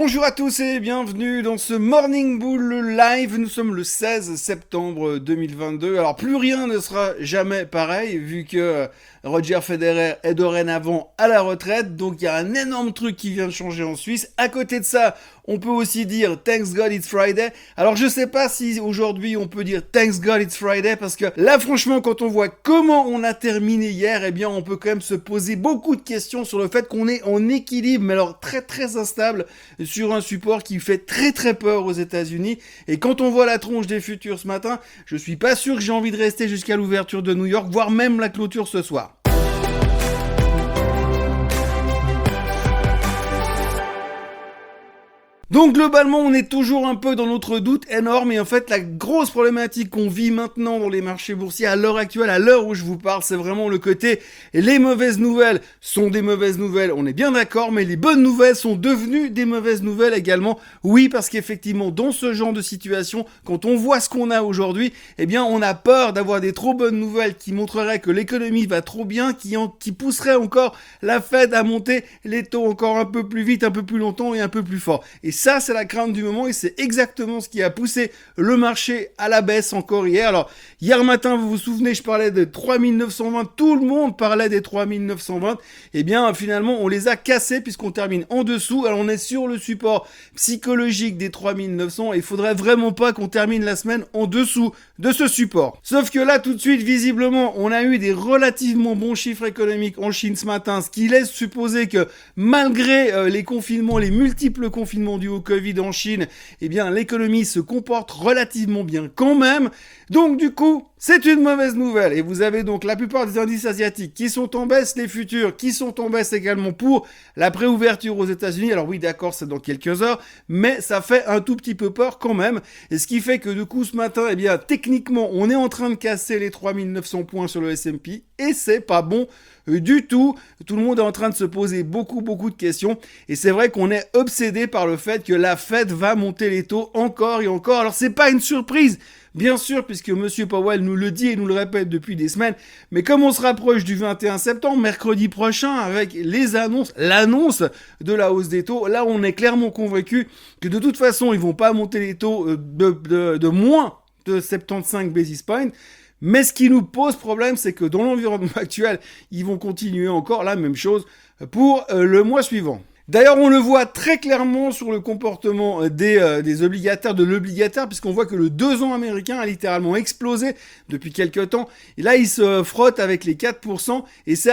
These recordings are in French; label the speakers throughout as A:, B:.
A: Bonjour à tous et bienvenue dans ce Morning Bull Live. Nous sommes le 16 septembre 2022. Alors plus rien ne sera jamais pareil vu que Roger Federer est dorénavant à la retraite. Donc il y a un énorme truc qui vient de changer en Suisse. À côté de ça, on peut aussi dire Thanks God It's Friday. Alors je sais pas si aujourd'hui on peut dire Thanks God It's Friday parce que là franchement quand on voit comment on a terminé hier, eh bien on peut quand même se poser beaucoup de questions sur le fait qu'on est en équilibre, mais alors très très instable sur un support qui fait très très peur aux États-Unis. Et quand on voit la tronche des futurs ce matin, je suis pas sûr que j'ai envie de rester jusqu'à l'ouverture de New York, voire même la clôture ce soir. Donc globalement, on est toujours un peu dans notre doute énorme et en fait la grosse problématique qu'on vit maintenant dans les marchés boursiers à l'heure actuelle, à l'heure où je vous parle, c'est vraiment le côté les mauvaises nouvelles sont des mauvaises nouvelles, on est bien d'accord, mais les bonnes nouvelles sont devenues des mauvaises nouvelles également. Oui, parce qu'effectivement, dans ce genre de situation, quand on voit ce qu'on a aujourd'hui, eh bien on a peur d'avoir des trop bonnes nouvelles qui montreraient que l'économie va trop bien, qui pousseraient encore la Fed à monter les taux encore un peu plus vite, un peu plus longtemps et un peu plus fort. Et ça, c'est la crainte du moment et c'est exactement ce qui a poussé le marché à la baisse encore hier. Alors, hier matin, vous vous souvenez, je parlais de 3920, tout le monde parlait des 3920. Eh bien, finalement, on les a cassés puisqu'on termine en dessous. Alors, on est sur le support psychologique des 3900 et il faudrait vraiment pas qu'on termine la semaine en dessous de ce support. Sauf que là, tout de suite, visiblement, on a eu des relativement bons chiffres économiques en Chine ce matin, ce qui laisse supposer que malgré les confinements, les multiples confinements dus au Covid en Chine, eh bien l'économie se comporte relativement bien quand même. Donc du coup, c'est une mauvaise nouvelle. Et vous avez donc la plupart des indices asiatiques qui sont en baisse, les futurs qui sont en baisse également pour la préouverture aux États-Unis. Alors oui, d'accord, c'est dans quelques heures, mais ça fait un tout petit peu peur quand même. Et ce qui fait que du coup, ce matin, eh bien techniquement, on est en train de casser les 3900 points sur le S&P et c'est pas bon du tout. Tout le monde est en train de se poser beaucoup de questions et c'est vrai qu'on est obsédé par le fait que la Fed va monter les taux encore et encore. Alors c'est pas une surprise, bien sûr, puisque Monsieur Powell nous le dit et nous le répète depuis des semaines, mais comme on se rapproche du 21 septembre, mercredi prochain, avec l'annonce de la hausse des taux, là on est clairement convaincu que de toute façon ils vont pas monter les taux de moins de 75 basis points. Mais ce qui nous pose problème, c'est que dans l'environnement actuel, ils vont continuer encore la même chose pour le mois suivant. D'ailleurs, on le voit très clairement sur le comportement des obligataires, de l'obligataire, puisqu'on voit que le 2 ans américain a littéralement explosé depuis quelques temps. Et là, il se frotte avec les 4%. Et c'est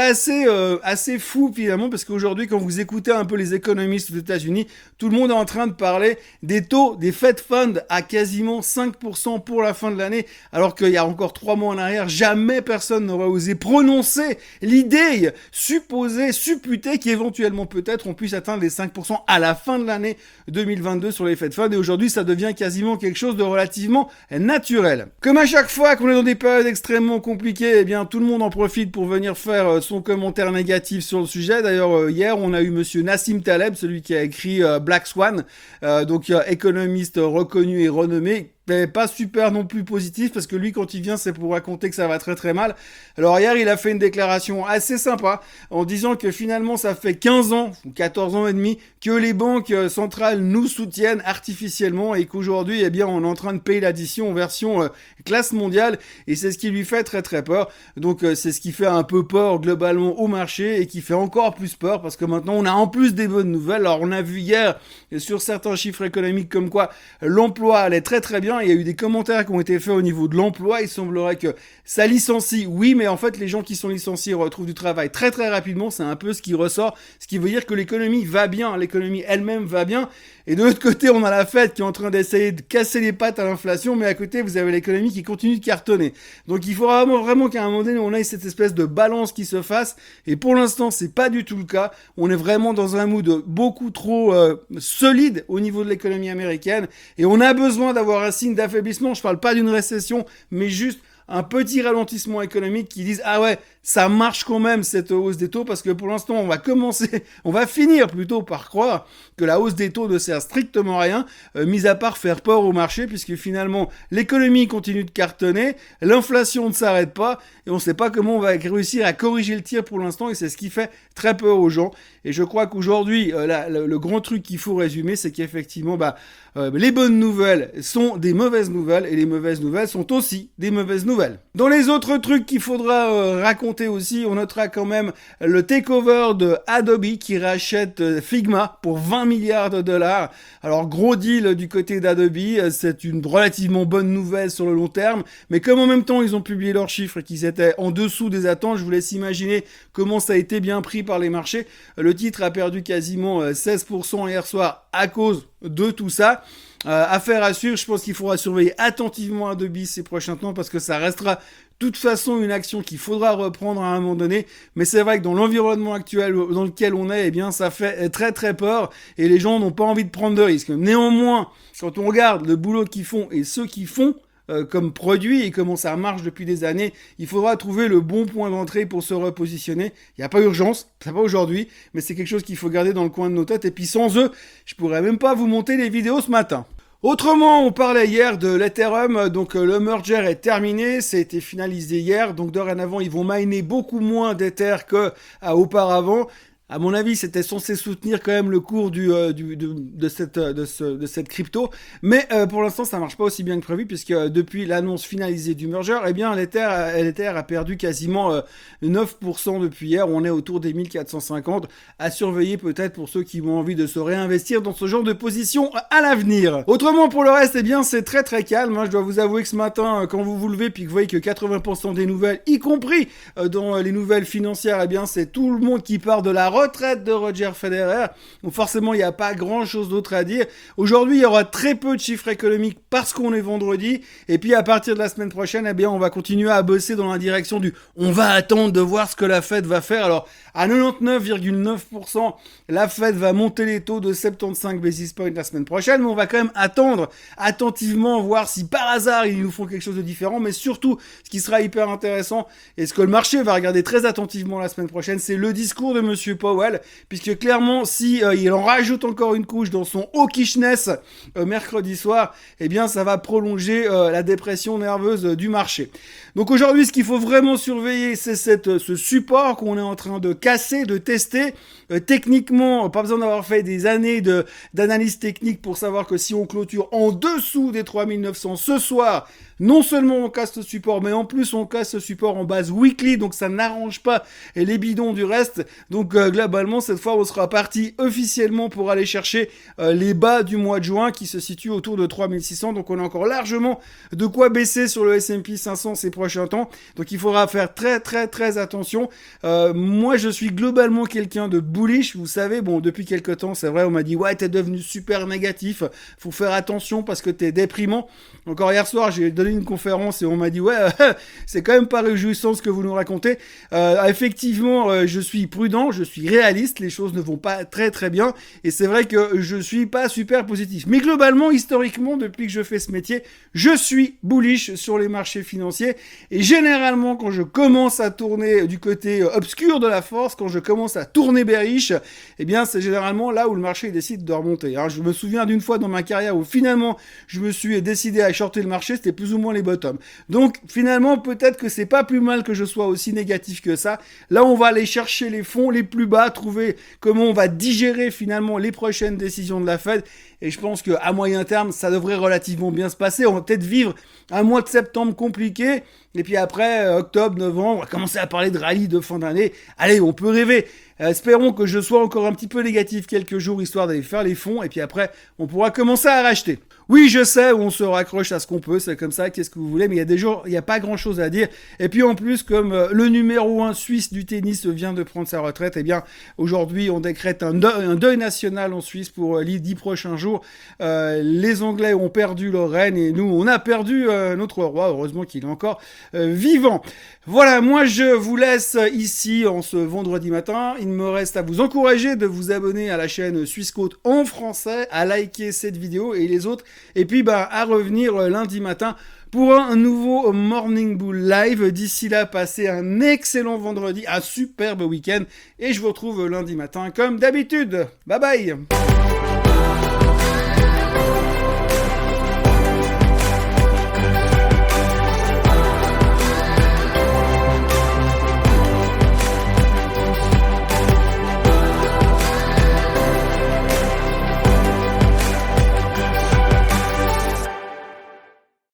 A: assez fou, finalement, parce qu'aujourd'hui, quand vous écoutez un peu les économistes aux États-Unis, tout le monde est en train de parler des taux des Fed Funds à quasiment 5% pour la fin de l'année, alors qu'il y a encore 3 mois en arrière, jamais personne n'aurait osé prononcer l'idée supposée, supputée qu'éventuellement peut-être on puisse atteindre les 5% à la fin de l'année 2022 sur les Fed Funds et aujourd'hui ça devient quasiment quelque chose de relativement naturel. Comme à chaque fois qu'on est dans des périodes extrêmement compliquées, eh bien tout le monde en profite pour venir faire son commentaire négatif sur le sujet. D'ailleurs hier on a eu monsieur Nassim Taleb, celui qui a écrit Black Swan, donc économiste reconnu et renommé, mais pas super non plus positif parce que lui quand il vient c'est pour raconter que ça va très très mal. Alors hier il a fait une déclaration assez sympa en disant que finalement ça fait 15 ans ou 14 ans et demi que les banques centrales nous soutiennent artificiellement et qu'aujourd'hui eh bien on est en train de payer l'addition en version classe mondiale et c'est ce qui lui fait très très peur. Donc c'est ce qui fait un peu peur globalement au marché et qui fait encore plus peur parce que maintenant on a en plus des bonnes nouvelles. Alors on a vu hier sur certains chiffres économiques comme quoi l'emploi allait très très bien. Il y a eu des commentaires qui ont été faits au niveau de l'emploi. Il semblerait que ça licencie, oui, mais en fait, les gens qui sont licenciés retrouvent du travail très très rapidement. C'est un peu ce qui ressort, ce qui veut dire que l'économie va bien, l'économie elle-même va bien. Et de l'autre côté, on a la Fed qui est en train d'essayer de casser les pattes à l'inflation, mais à côté, vous avez l'économie qui continue de cartonner. Donc il faut vraiment qu'à un moment donné, on ait cette espèce de balance qui se fasse. Et pour l'instant, c'est pas du tout le cas. On est vraiment dans un mood beaucoup trop solide au niveau de l'économie américaine. Et on a besoin d'avoir un signe d'affaiblissement. Je parle pas d'une récession, mais juste un petit ralentissement économique qui disent ah ouais, ça marche quand même cette hausse des taux, parce que pour l'instant on va finir plutôt par croire que la hausse des taux ne sert strictement à rien, mis à part faire peur au marché, puisque finalement l'économie continue de cartonner, l'inflation ne s'arrête pas et on ne sait pas comment on va réussir à corriger le tir pour l'instant, et c'est ce qui fait très peur aux gens. Et je crois qu'aujourd'hui le grand truc qu'il faut résumer, c'est qu'effectivement les bonnes nouvelles sont des mauvaises nouvelles et les mauvaises nouvelles sont aussi des mauvaises nouvelles. Dans les autres trucs qu'il faudra raconter aussi, on notera quand même le takeover de Adobe qui rachète Figma pour 20 milliards de dollars. Alors gros deal du côté d'Adobe, c'est une relativement bonne nouvelle sur le long terme, mais comme en même temps ils ont publié leurs chiffres et qu'ils étaient en dessous des attentes, je vous laisse imaginer comment ça a été bien pris par les marchés. Le titre a perdu quasiment 16% hier soir à cause de tout ça. Affaire à suivre, je pense qu'il faudra surveiller attentivement Adobe ces prochains temps, parce que ça restera de toute façon une action qu'il faudra reprendre à un moment donné, mais c'est vrai que dans l'environnement actuel dans lequel on est, eh bien ça fait très très peur et les gens n'ont pas envie de prendre de risques. Néanmoins, quand on regarde le boulot qu'ils font et ceux qui font comme produit et comment ça marche depuis des années, il faudra trouver le bon point d'entrée pour se repositionner. Il n'y a pas urgence, c'est pas aujourd'hui, mais c'est quelque chose qu'il faut garder dans le coin de nos têtes. Et puis sans eux, je pourrais même pas vous monter les vidéos ce matin. Autrement, on parlait hier de l'Ethereum, donc le merger est terminé, ça a été finalisé hier, donc dorénavant ils vont miner beaucoup moins d'Ether qu'auparavant. À mon avis, c'était censé soutenir quand même le cours de cette crypto, mais pour l'instant, ça marche pas aussi bien que prévu, puisque depuis l'annonce finalisée du merger, eh bien l'Ether a perdu quasiment 9% depuis hier. On est autour des 1450. À surveiller peut-être pour ceux qui ont envie de se réinvestir dans ce genre de position à l'avenir. Autrement, pour le reste, eh bien c'est très très calme. Je dois vous avouer que ce matin, quand vous vous levez puis que vous voyez que 80% des nouvelles, y compris dans les nouvelles financières, eh bien c'est tout le monde qui part de la retraite de Roger Federer. Donc forcément, il n'y a pas grand-chose d'autre à dire. Aujourd'hui, il y aura très peu de chiffres économiques parce qu'on est vendredi. Et puis, à partir de la semaine prochaine, eh bien, on va continuer à bosser dans la direction du « on va attendre de voir ce que la Fed va faire ». Alors, à 99,9%, la Fed va monter les taux de 75 basis points la semaine prochaine, mais on va quand même attendre attentivement, voir si par hasard, ils nous font quelque chose de différent. Mais surtout, ce qui sera hyper intéressant, et ce que le marché va regarder très attentivement la semaine prochaine, c'est le discours de Monsieur Powell, puisque clairement, si il en rajoute encore une couche dans son hawkishness mercredi soir, eh bien ça va prolonger la dépression nerveuse du marché. Donc aujourd'hui, ce qu'il faut vraiment surveiller, c'est ce support qu'on est en train de casser, de tester. Techniquement, pas besoin d'avoir fait des années d'analyse technique pour savoir que si on clôture en dessous des 3900 ce soir, non seulement on casse ce support, mais en plus on casse ce support en base weekly, donc ça n'arrange pas les bidons du reste. Donc globalement, cette fois, on sera parti officiellement pour aller chercher les bas du mois de juin qui se situent autour de 3600. Donc on a encore largement de quoi baisser sur le S&P 500 ces prochains temps. Donc il faudra faire très très très attention. Moi, je suis globalement quelqu'un de bullish. Vous savez, bon, depuis quelques temps, c'est vrai, on m'a dit « Ouais, t'es devenu super négatif. Faut faire attention parce que t'es déprimant. » Encore hier soir, j'ai donné une conférence et on m'a dit « Ouais, c'est quand même pas réjouissant ce que vous nous racontez. » Effectivement, je suis prudent, je suis réaliste. Les choses ne vont pas très très bien. Et c'est vrai que je suis pas super positif. Mais globalement, historiquement, depuis que je fais ce métier, je suis bullish sur les marchés financiers. Et généralement, quand je commence à tourner du côté obscur de la force, quand je commence à tourner bearish, eh bien, c'est généralement là où le marché décide de remonter. Alors, je me souviens d'une fois dans ma carrière où finalement, je me suis décidé à shorter le marché, c'était plus ou moins les bottoms. Donc, finalement, peut-être que c'est pas plus mal que je sois aussi négatif que ça. Là, on va aller chercher les fonds les plus bas, trouver comment on va digérer finalement les prochaines décisions de la Fed. Et je pense qu'à moyen terme, ça devrait relativement bien se passer. On va peut-être vivre un mois de septembre compliqué. Et puis après, octobre, novembre, on va commencer à parler de rallye de fin d'année. Allez, on peut rêver. Espérons que je sois encore un petit peu négatif quelques jours, histoire d'aller faire les fonds. Et puis après, on pourra commencer à racheter. Oui, je sais, on se raccroche à ce qu'on peut, c'est comme ça, qu'est-ce que vous voulez, mais il y a des jours, il n'y a pas grand-chose à dire. Et puis en plus, comme le numéro 1 suisse du tennis vient de prendre sa retraite, eh bien, aujourd'hui, on décrète un deuil national en Suisse pour les 10 prochains jours. Les Anglais ont perdu leur reine et nous, on a perdu notre roi, heureusement qu'il est encore vivant. Voilà, moi, je vous laisse ici en ce vendredi matin. Il me reste à vous encourager de vous abonner à la chaîne Suisse Côte en français, à liker cette vidéo et les autres. Et puis, à revenir lundi matin pour un nouveau Morning Bull Live. D'ici là, passez un excellent vendredi, un superbe week-end et je vous retrouve lundi matin comme d'habitude. Bye bye.